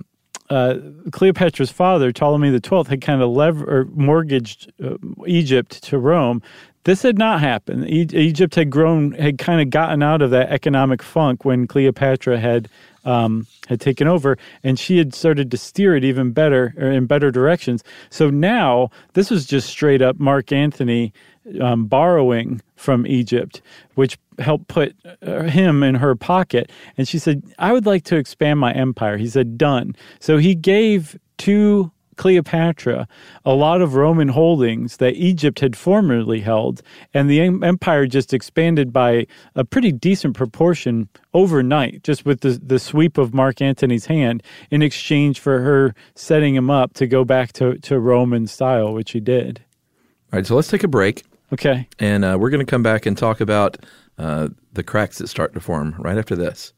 Cleopatra's father, Ptolemy XII, had kind of mortgaged Egypt to Rome. This had not happened. Egypt had kind of gotten out of that economic funk when Cleopatra had taken over, and she had started to steer it even better, or in better directions. So now this was just straight up Mark Antony borrowing from Egypt, which helped put him in her pocket. And she said, I would like to expand my empire. He said, done. So he gave to Cleopatra a lot of Roman holdings that Egypt had formerly held, and the empire just expanded by a pretty decent proportion overnight, just with the sweep of Mark Antony's hand, in exchange for her setting him up to go back to Roman style, which he did. All right, so let's take a break. Okay. And we're going to come back and talk about the cracks that start to form right after this.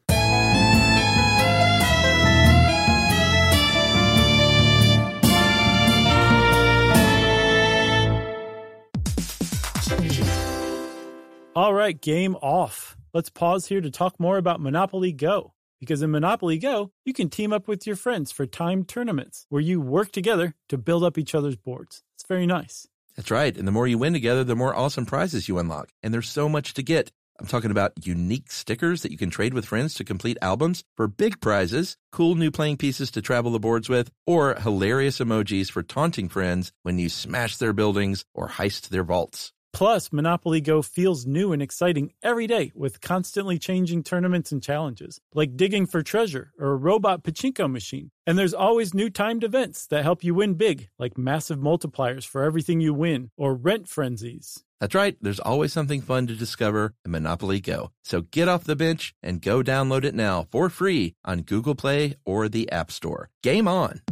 All right, game off. Let's pause here to talk more about Monopoly Go. Because in Monopoly Go, you can team up with your friends for timed tournaments where you work together to build up each other's boards. It's very nice. That's right. And the more you win together, the more awesome prizes you unlock. And there's so much to get. I'm talking about unique stickers that you can trade with friends to complete albums for big prizes, cool new playing pieces to travel the boards with, or hilarious emojis for taunting friends when you smash their buildings or heist their vaults. Plus, Monopoly Go feels new and exciting every day with constantly changing tournaments and challenges, like digging for treasure or a robot pachinko machine. And there's always new timed events that help you win big, like massive multipliers for everything you win or rent frenzies. That's right. There's always something fun to discover in Monopoly Go. So get off the bench and go download it now for free on Google Play or the App Store. Game on!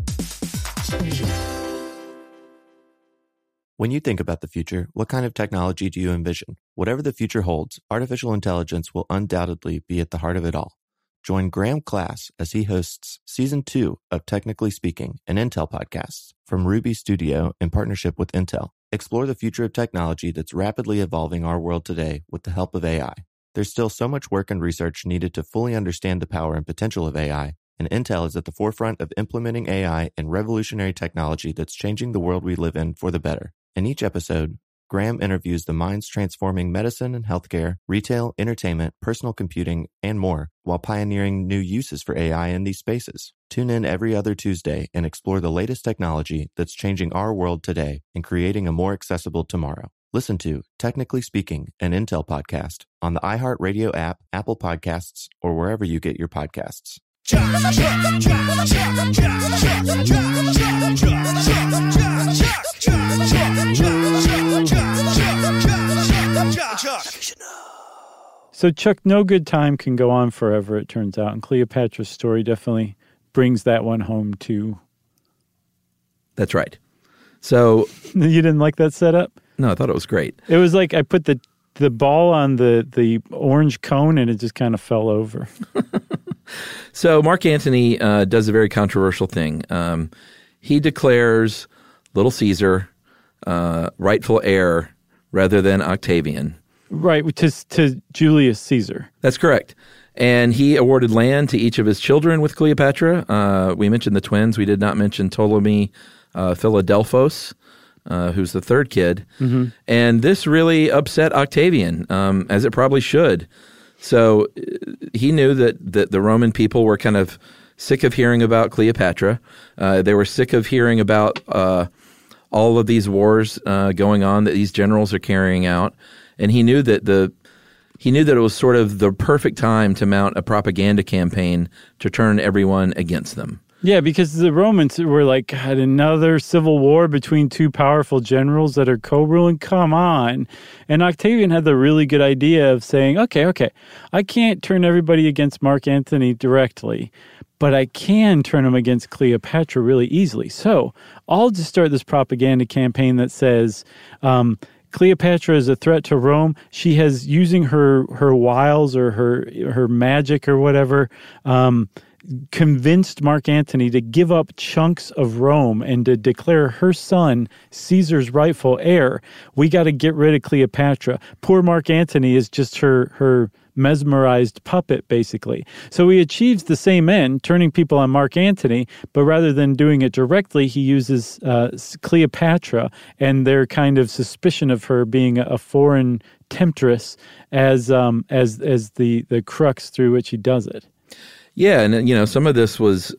When you think about the future, what kind of technology do you envision? Whatever the future holds, artificial intelligence will undoubtedly be at the heart of it all. Join Graham Class as he hosts Season 2 of Technically Speaking, an Intel podcast from Ruby Studio in partnership with Intel. Explore the future of technology that's rapidly evolving our world today with the help of AI. There's still so much work and research needed to fully understand the power and potential of AI, and Intel is at the forefront of implementing AI and revolutionary technology that's changing the world we live in for the better. In each episode, Graham interviews the minds transforming medicine and healthcare, retail, entertainment, personal computing, and more, while pioneering new uses for AI in these spaces. Tune in every other Tuesday and explore the latest technology that's changing our world today and creating a more accessible tomorrow. Listen to Technically Speaking, an Intel podcast on the iHeartRadio app, Apple Podcasts, or wherever you get your podcasts. So, Chuck, no good time can go on forever, it turns out. And Cleopatra's story definitely brings that one home, too. That's right. So you didn't like that setup? No, I thought it was great. It was like I put the ball on the orange cone and it just kind of fell over. So Mark Antony does a very controversial thing. He declares Little Caesar rightful heir rather than Octavian. Right, to Julius Caesar. That's correct. And he awarded land to each of his children with Cleopatra. We mentioned the twins. We did not mention Ptolemy Philadelphos, who's the third kid. Mm-hmm. And this really upset Octavian, as it probably should. So he knew that the Roman people were kind of sick of hearing about Cleopatra. They were sick of hearing about all of these wars going on that these generals are carrying out. And he knew that it was sort of the perfect time to mount a propaganda campaign to turn everyone against them. Yeah, because the Romans were like, had another civil war between two powerful generals that are co-ruling. Come on. And Octavian had the really good idea of saying, okay, I can't turn everybody against Mark Antony directly, but I can turn them against Cleopatra really easily. So I'll just start this propaganda campaign that says, Cleopatra is a threat to Rome. She has, using her wiles or her magic or whatever, convinced Mark Antony to give up chunks of Rome and to declare her son Caesar's rightful heir. We got to get rid of Cleopatra. Poor Mark Antony is just her mesmerized puppet, basically. So he achieves the same end, turning people on Mark Antony, but rather than doing it directly, he uses Cleopatra and their kind of suspicion of her being a foreign temptress as the crux through which he does it. Yeah, and some of this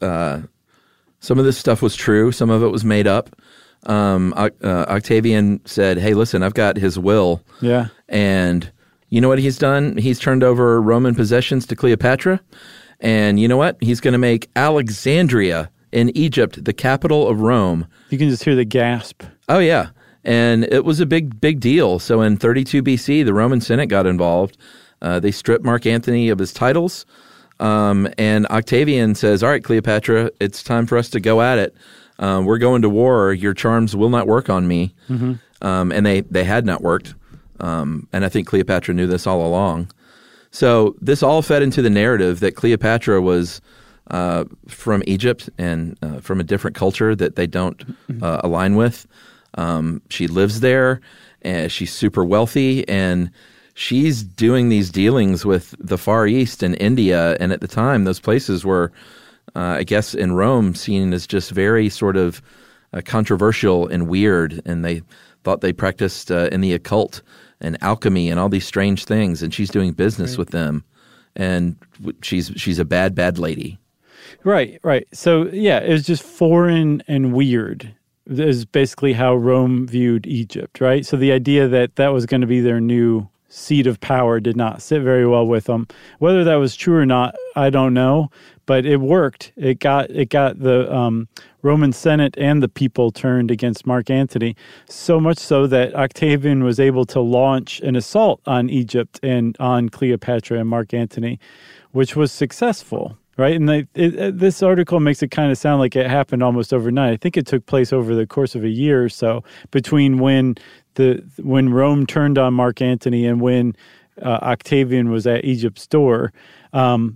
stuff was true. Some of it was made up. Octavian said, "Hey, listen, I've got his will." Yeah, and you know what he's done? He's turned over Roman possessions to Cleopatra, and you know what? He's going to make Alexandria in Egypt the capital of Rome. You can just hear the gasp. Oh yeah, and it was a big deal. So in 32 BC, the Roman Senate got involved. They stripped Mark Antony of his titles. And Octavian says, all right, Cleopatra, it's time for us to go at it. We're going to war. Your charms will not work on me. Mm-hmm. And they had not worked. And I think Cleopatra knew this all along. So this all fed into the narrative that Cleopatra was from Egypt and from a different culture that they don't align with. She lives there, and she's super wealthy, and she's doing these dealings with the Far East and India, and at the time, those places were, I guess, in Rome, seen as just very sort of controversial and weird, and they thought they practiced in the occult and alchemy and all these strange things, and she's doing business with them, and she's a bad lady. Right. So, yeah, it was just foreign and weird is basically how Rome viewed Egypt, right? So the idea that was going to be their new seat of power did not sit very well with them. Whether that was true or not, I don't know, but it worked. It got the Roman Senate and the people turned against Mark Antony, so much so that Octavian was able to launch an assault on Egypt and on Cleopatra and Mark Antony, which was successful. Right, and this article makes it kind of sound like it happened almost overnight. I think it took place over the course of a year or so between when Rome turned on Mark Antony and when Octavian was at Egypt's door.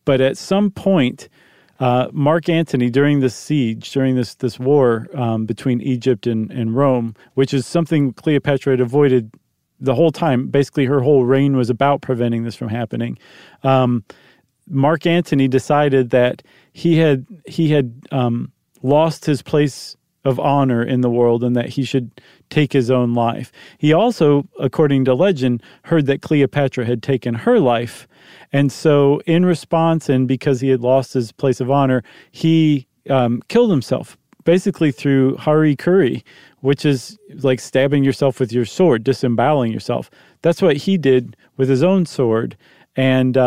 But at some point, Mark Antony, during this siege, during this war between Egypt and Rome, which is something Cleopatra had avoided the whole time. Basically, her whole reign was about preventing this from happening. Mark Antony decided that he had lost his place of honor in the world and that he should take his own life. He also, according to legend, heard that Cleopatra had taken her life. And so in response, and because he had lost his place of honor, he killed himself, basically through harikuri, which is like stabbing yourself with your sword, disemboweling yourself. That's what he did with his own sword. And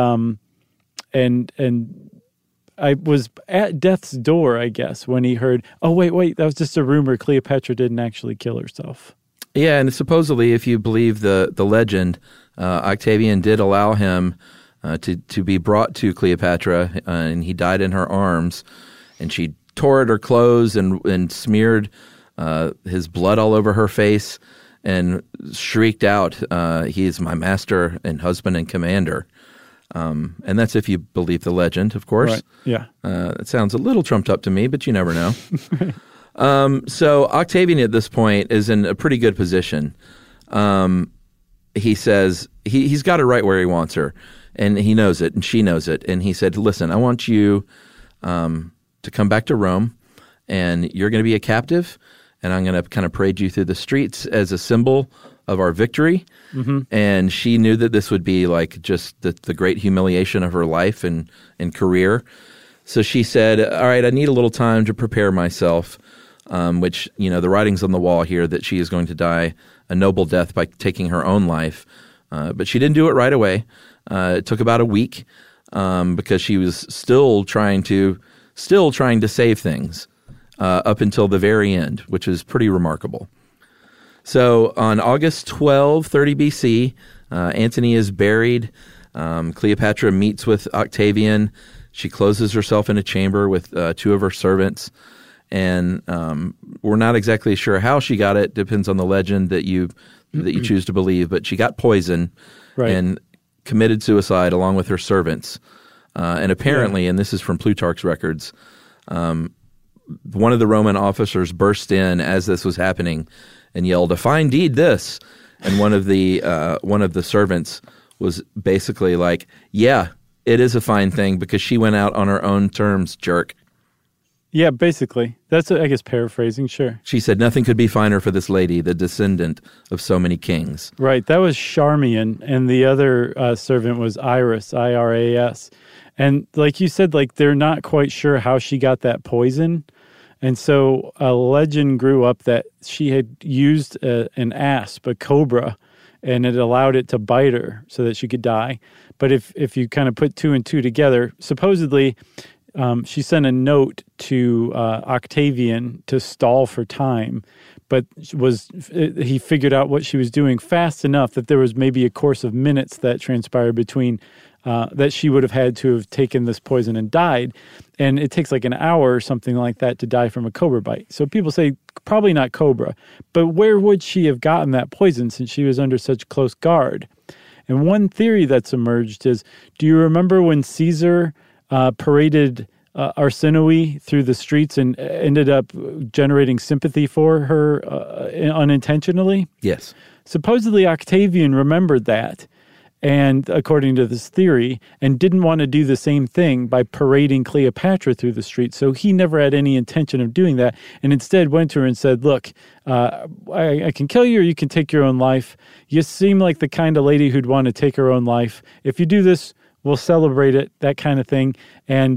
I was at death's door, I guess, when he heard, oh, wait, that was just a rumor. Cleopatra didn't actually kill herself. Yeah, and supposedly, if you believe the legend, Octavian did allow him to be brought to Cleopatra, and he died in her arms, and she tore at her clothes and smeared his blood all over her face and shrieked out, "He is my master and husband and commander." And that's if you believe the legend, of course. Right. Yeah. It sounds a little trumped up to me, but you never know. So Octavian at this point is in a pretty good position. He says he's got her right where he wants her, and he knows it, and she knows it. And he said, listen, I want you to come back to Rome, and you're going to be a captive, and I'm going to kind of parade you through the streets as a symbol of our victory. Mm-hmm. And she knew that this would be like just the great humiliation of her life and career. So she said, all right, I need a little time to prepare myself, which, the writing's on the wall here that she is going to die a noble death by taking her own life. But she didn't do it right away. It took about a week because she was still trying to save things up until the very end, which is pretty remarkable. So on August 12, 30 BC, Antony is buried. Cleopatra meets with Octavian. She closes herself in a chamber with two of her servants. And we're not exactly sure how she got it. Depends on the legend that you choose to believe. But she got poison and committed suicide along with her servants. And apparently, and this is from Plutarch's records, one of the Roman officers burst in as this was happening and yelled, "A fine deed, this!" And one of the servants was basically like, "Yeah, it is a fine thing because she went out on her own terms, jerk." Yeah, basically. That's, I guess, paraphrasing, sure. She said, "Nothing could be finer for this lady, the descendant of so many kings." Right, that was Charmian, and the other servant was Iras, I-R-A-S. And like you said, like they're not quite sure how she got that poison. And so a legend grew up that she had used an asp, a cobra, and it allowed it to bite her so that she could die. But if you kind of put two and two together, supposedly she sent a note to Octavian to stall for time, but he figured out what she was doing fast enough that there was maybe a course of minutes that transpired between that she would have had to have taken this poison and died. And it takes like an hour or something like that to die from a cobra bite. So people say probably not cobra, but where would she have gotten that poison since she was under such close guard? And one theory that's emerged is, do you remember when Caesar paraded Arsinoe through the streets and ended up generating sympathy for her unintentionally? Yes. Supposedly Octavian remembered that, and according to this theory, and didn't want to do the same thing by parading Cleopatra through the streets. So he never had any intention of doing that, and instead went to her and said, look, I can kill you or you can take your own life. You seem like the kind of lady who'd want to take her own life. If you do this, we'll celebrate it, that kind of thing. And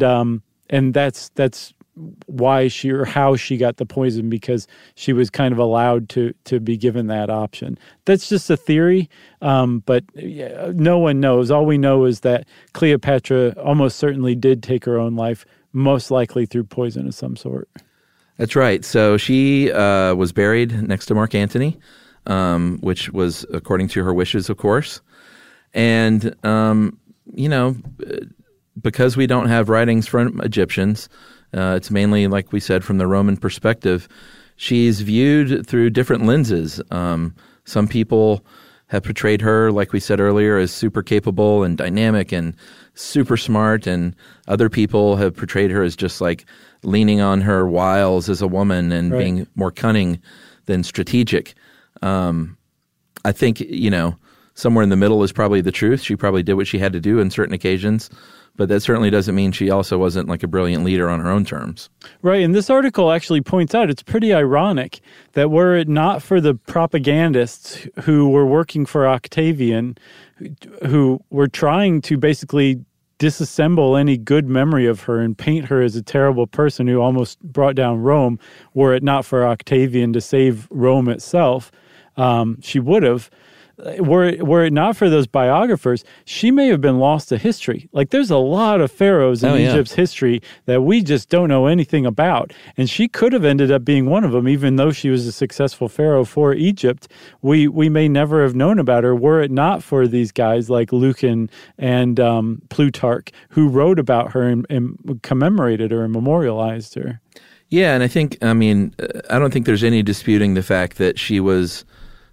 that's why she or how she got the poison, because she was kind of allowed to be given that option. That's just a theory, but no one knows. All we know is that Cleopatra almost certainly did take her own life, most likely through poison of some sort. That's right. So she was buried next to Mark Antony, which was according to her wishes, of course. And, because we don't have writings from Egyptians, it's mainly, like we said, from the Roman perspective. She's viewed through different lenses. Some people have portrayed her, like we said earlier, as super capable and dynamic and super smart, and other people have portrayed her as just like leaning on her wiles as a woman and being more cunning than strategic. I think, somewhere in the middle is probably the truth. She probably did what she had to do in certain occasions, but that certainly doesn't mean she also wasn't like a brilliant leader on her own terms. Right, and this article actually points out it's pretty ironic that were it not for the propagandists who were working for Octavian, who were trying to basically disassemble any good memory of her and paint her as a terrible person who almost brought down Rome, were it not for Octavian to save Rome itself, she would have. Were it not for those biographers, she may have been lost to history. Like, there's a lot of pharaohs in Egypt's history that we just don't know anything about. And she could have ended up being one of them, even though she was a successful pharaoh for Egypt. We may never have known about her were it not for these guys like Lucan and Plutarch, who wrote about her and commemorated her and memorialized her. Yeah, and I don't think there's any disputing the fact that she was...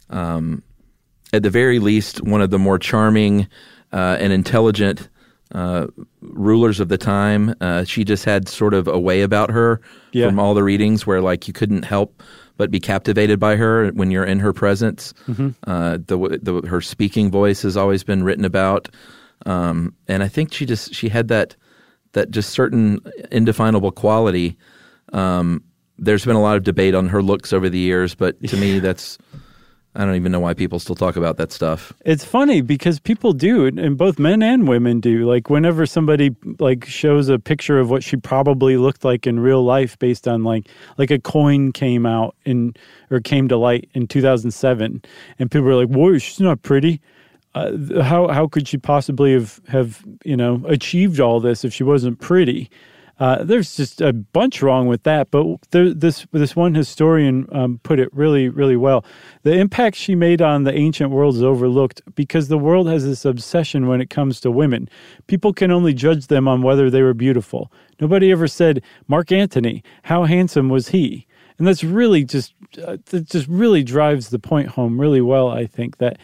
at the very least, one of the more charming and intelligent rulers of the time. She just had sort of a way about her from all the readings where, like, you couldn't help but be captivated by her when you're in her presence. Mm-hmm. Her speaking voice has always been written about, and I think she had that just certain indefinable quality. There's been a lot of debate on her looks over the years, but to me, I don't even know why people still talk about that stuff. It's funny because people do, and both men and women do. Like, whenever somebody shows a picture of what she probably looked like in real life based on like a coin came to light in 2007, and people were like, "Whoa, she's not pretty. How could she possibly have achieved all this if she wasn't pretty?" There's just a bunch wrong with that, but this one historian put it really, really well. The impact she made on the ancient world is overlooked because the world has this obsession when it comes to women. People can only judge them on whether they were beautiful. Nobody ever said, Mark Antony, how handsome was he? And that's really that just really drives the point home really well, I think, that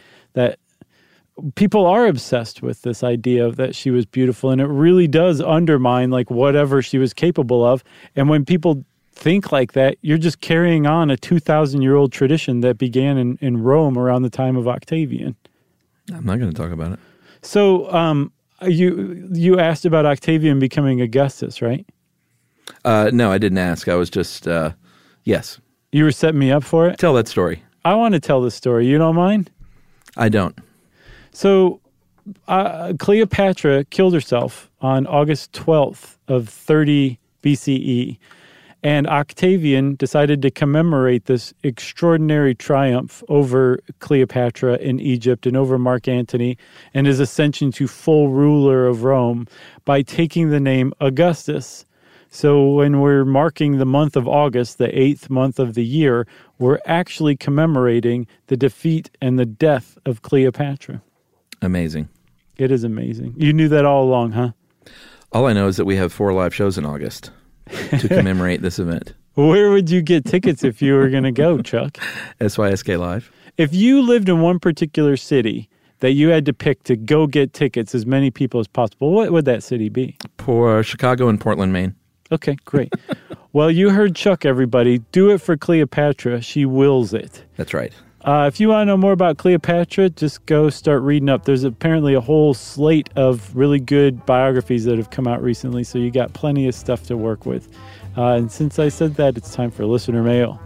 people are obsessed with this idea that she was beautiful, and it really does undermine like whatever she was capable of. And when people think like that, you're just carrying on a 2,000-year-old tradition that began in Rome around the time of Octavian. I'm not going to talk about it. So you asked about Octavian becoming Augustus, right? No, I didn't ask. I was just, yes. You were setting me up for it? Tell that story. I want to tell the story. You don't mind? I don't. So Cleopatra killed herself on August 12th of 30 BCE, and Octavian decided to commemorate this extraordinary triumph over Cleopatra in Egypt and over Mark Antony and his ascension to full ruler of Rome by taking the name Augustus. So when we're marking the month of August, the 8th month of the year, we're actually commemorating the defeat and the death of Cleopatra. Amazing. It is amazing. You knew that all along, huh? All I know is that we have 4 live shows in August to commemorate this event. Where would you get tickets if you were going to go, Chuck? SYSK Live. If you lived in one particular city that you had to pick to go get tickets as many people as possible, what would that city be? Chicago and Portland, Maine. Okay, great. Well, you heard Chuck, everybody. Do it for Cleopatra. She wills it. That's right. If you want to know more about Cleopatra, just go start reading up. There's apparently a whole slate of really good biographies that have come out recently, so you got plenty of stuff to work with. And since I said that, it's time for listener mail.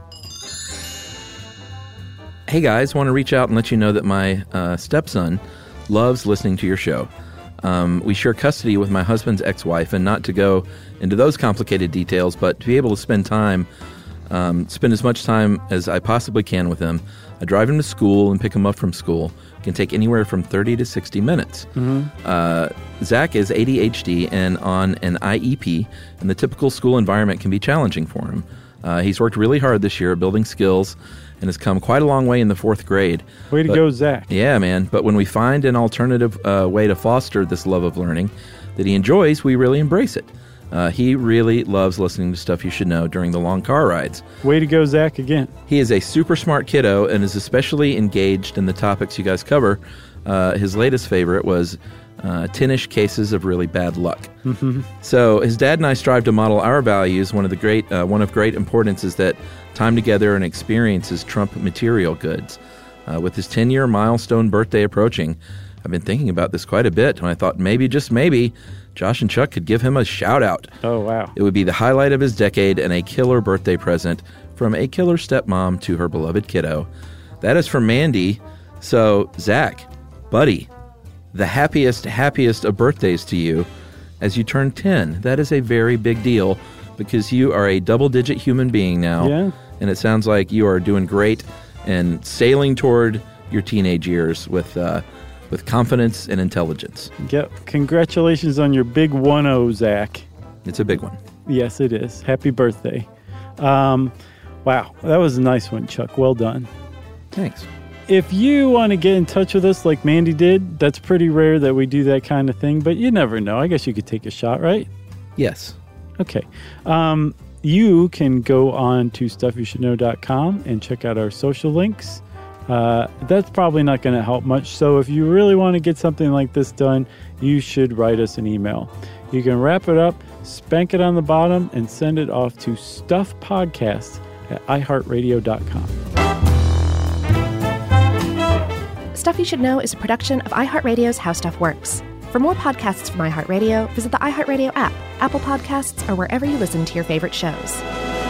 Hey guys, want to reach out and let you know that my stepson loves listening to your show. We share custody with my husband's ex-wife, and not to go into those complicated details, but to be able to spend as much time as I possibly can with him. I drive him to school and pick him up from school. It can take anywhere from 30 to 60 minutes. Mm-hmm. Zach is ADHD and on an IEP, and the typical school environment can be challenging for him. He's worked really hard this year at building skills and has come quite a long way in the 4th grade. Way to go, Zach. Yeah, man. But when we find an alternative way to foster this love of learning that he enjoys, we really embrace it. He really loves listening to Stuff You Should Know during the long car rides. Way to go, Zach, again. He is a super smart kiddo and is especially engaged in the topics you guys cover. His latest favorite was 10-ish cases of really bad luck. Mm-hmm. So his dad and I strive to model our values. One of great importance is that time together and experiences trump material goods. With his 10-year milestone birthday approaching, I've been thinking about this quite a bit, and I thought maybe, just maybe, Josh and Chuck could give him a shout-out. Oh, wow. It would be the highlight of his decade and a killer birthday present from a killer stepmom to her beloved kiddo. That is from Mandy. So, Zach, buddy, the happiest of birthdays to you as you turn 10. That is a very big deal because you are a double-digit human being now. Yeah. And it sounds like you are doing great and sailing toward your teenage years with confidence and intelligence. Yep. Congratulations on your big 1-0, Zach. It's a big one. Yes, it is. Happy birthday. Wow, that was a nice one, Chuck. Well done. Thanks. If you want to get in touch with us like Mandy did, that's pretty rare that we do that kind of thing, but you never know. I guess you could take a shot, right? Yes. Okay. You can go on to stuffyoushouldknow.com and check out our social links. That's probably not going to help much. So if you really want to get something like this done, you should write us an email. You can wrap it up, spank it on the bottom, and send it off to stuffpodcast@iheartradio.com. Stuff You Should Know is a production of iHeartRadio's How Stuff Works. For more podcasts from iHeartRadio, visit the iHeartRadio app, Apple Podcasts, or wherever you listen to your favorite shows.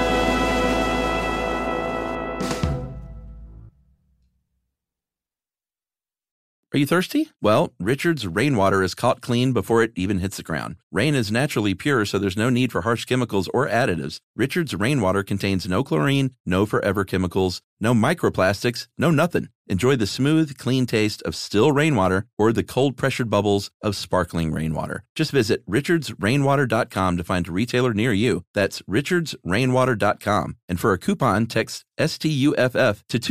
Are you thirsty? Well, Richard's rainwater is caught clean before it even hits the ground. Rain is naturally pure, so there's no need for harsh chemicals or additives. Richard's rainwater contains no chlorine, no forever chemicals, no microplastics, no nothing. Enjoy the smooth, clean taste of still rainwater or the cold-pressured bubbles of sparkling rainwater. Just visit richardsrainwater.com to find a retailer near you. That's richardsrainwater.com. And for a coupon, text STUFF to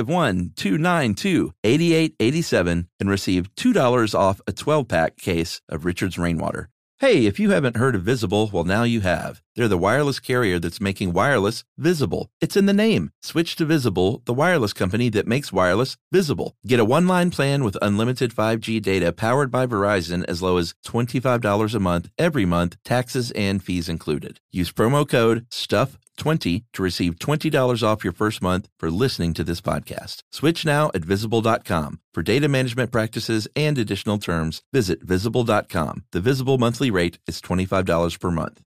251-292-8887 and receive $2 off a 12-pack case of Richard's Rainwater. Hey, if you haven't heard of Visible, well, now you have. They're the wireless carrier that's making wireless visible. It's in the name. Switch to Visible, the wireless company that makes wireless visible. Get a one-line plan with unlimited 5G data powered by Verizon as low as $25 a month, every month, taxes and fees included. Use promo code STUFF20 to receive $20 off your first month for listening to this podcast. Switch now at Visible.com. For data management practices and additional terms, visit Visible.com. The Visible monthly rate is $25 per month.